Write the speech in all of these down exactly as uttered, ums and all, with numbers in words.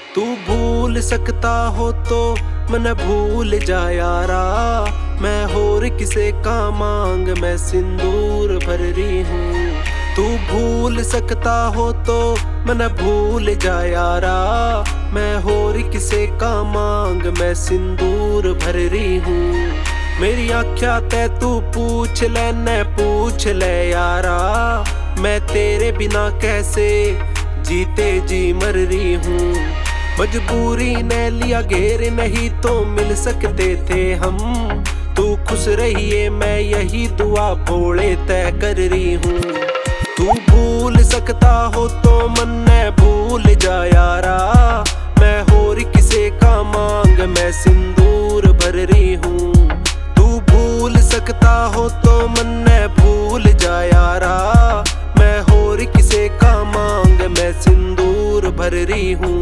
तू भूल सकता हो तो मन भूल जा यारा, मैं होर किसे का मांग मैं सिंदूर भर रही हूँ। तू भूल सकता हो तो मन भूल जा यारा, मैं होर किसे का मांग मैं सिंदूर भर रही हूँ। मेरी आख्या ते तू पूछ ले न पूछ ले यारा, मैं तेरे बिना कैसे जीते जी मर रही हूँ। मजबूरी ने लिया घेर, नहीं तो मिल सकते थे हम। तू खुश रहिए मैं यही दुआ भोले तय कर रही हूँ। तू भूल सकता हो तो मन न भूल जा यारा, मैं होर किसे का मांग मैं सिंदूर भर रही हूँ। तू भूल सकता हो तो मन न भूल जा यारा, मैं होर किसे का मांग मैं सिंदूर भर रही हूँ।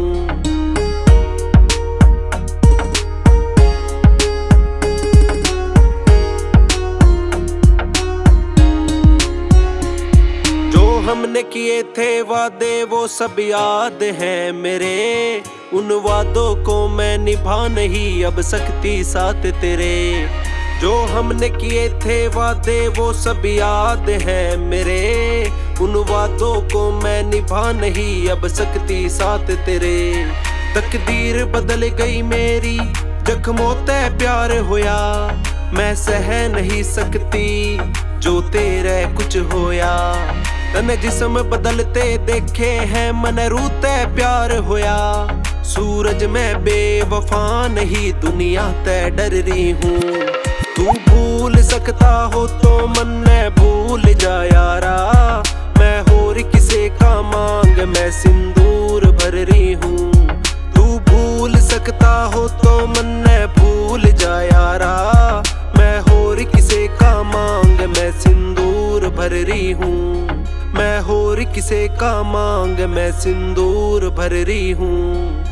हमने किए थे वादे वो सब याद हैं मेरे, उन वादों को मैं निभा नहीं अब सकती साथ तेरे। जो हमने किए थे वादे वो सब याद हैं मेरे, उन वादों को मैं निभा नहीं अब सकती साथ तेरे। तकदीर बदल गई मेरी जख्मों ते प्यार होया, मैं सह नहीं सकती जो तेरे कुछ होया। तने जिस्म बदलते देखे हैं मन रूते प्यार होया, सूरज में बेवफा नहीं दुनिया ते डर रही हूँ। तू भूल सकता हो तो मन न भूल जा यारा, मैं होर किसे का मांग मैं सिंदूर भर रही हूँ। तू भूल सकता हो तो मन न भूल जा यारा, मैं होर किसे का मांग मैं सिंदूर भर रही हूँ। मैं होर किसे का मांग मैं सिंदूर भर रही हूँ।